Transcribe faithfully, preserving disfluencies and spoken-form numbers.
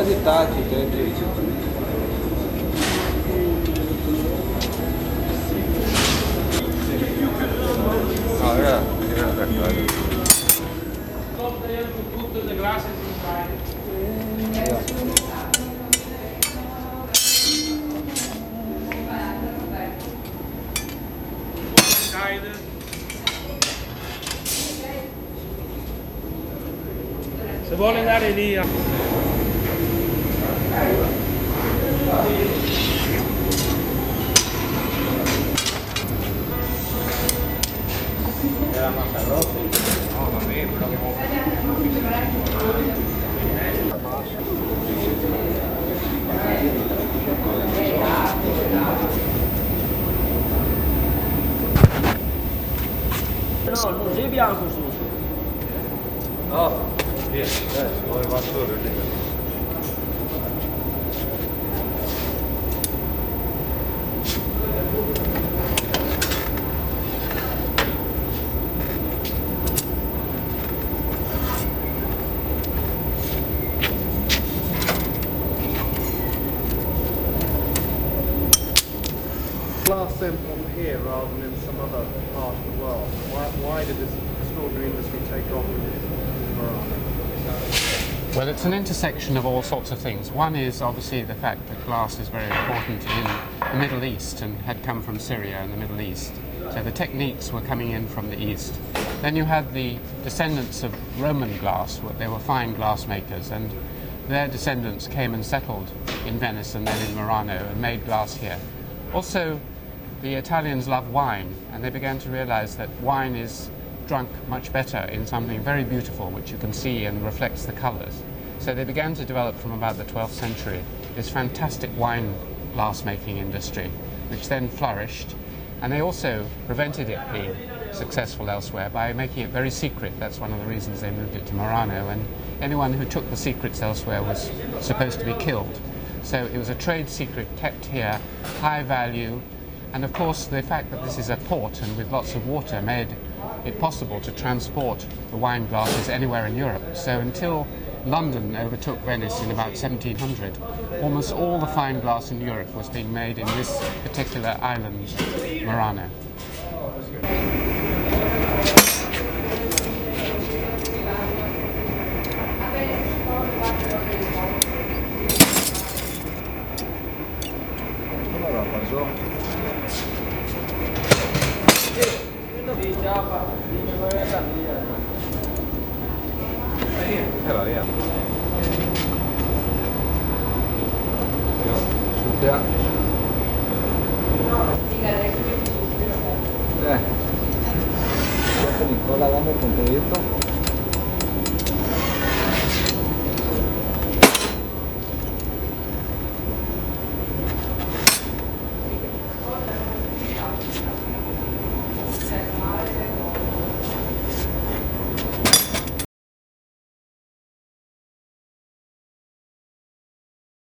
quasi tacchi, te. No, era, era d'accordo. Se vuole andare via. Era massa rossa? No, va bene, però che No, non sei bianco su. no, sì, adesso vuole va solo. Glass then from here rather than in some other part of the world? Why, why did this extraordinary industry take off in Murano? Well, it's an intersection of all sorts of things. One is obviously the fact that glass is very important in the Middle East and had come from Syria and the Middle East. So the techniques were coming in from the East. Then you had the descendants of Roman glass. They were fine glass makers, and their descendants came and settled in Venice and then in Murano and made glass here. Also, the Italians love wine, and they began to realize that wine is drunk much better in something very beautiful, which you can see and reflects the colors. So they began to develop from about the twelfth century this fantastic wine glass-making industry, which then flourished, and they also prevented it being successful elsewhere by making it very secret. That's one of the reasons they moved it to Murano, and anyone who took the secrets elsewhere was supposed to be killed. So it was a trade secret kept here, high value, and of course the fact that this is a port and with lots of water made it possible to transport the wine glasses anywhere in Europe. So until London overtook Venice in about seventeen hundred, almost all the fine glass in Europe was being made in this particular island, Murano. Era via. Sul teatro. Eh. Nicola, dame el contadito.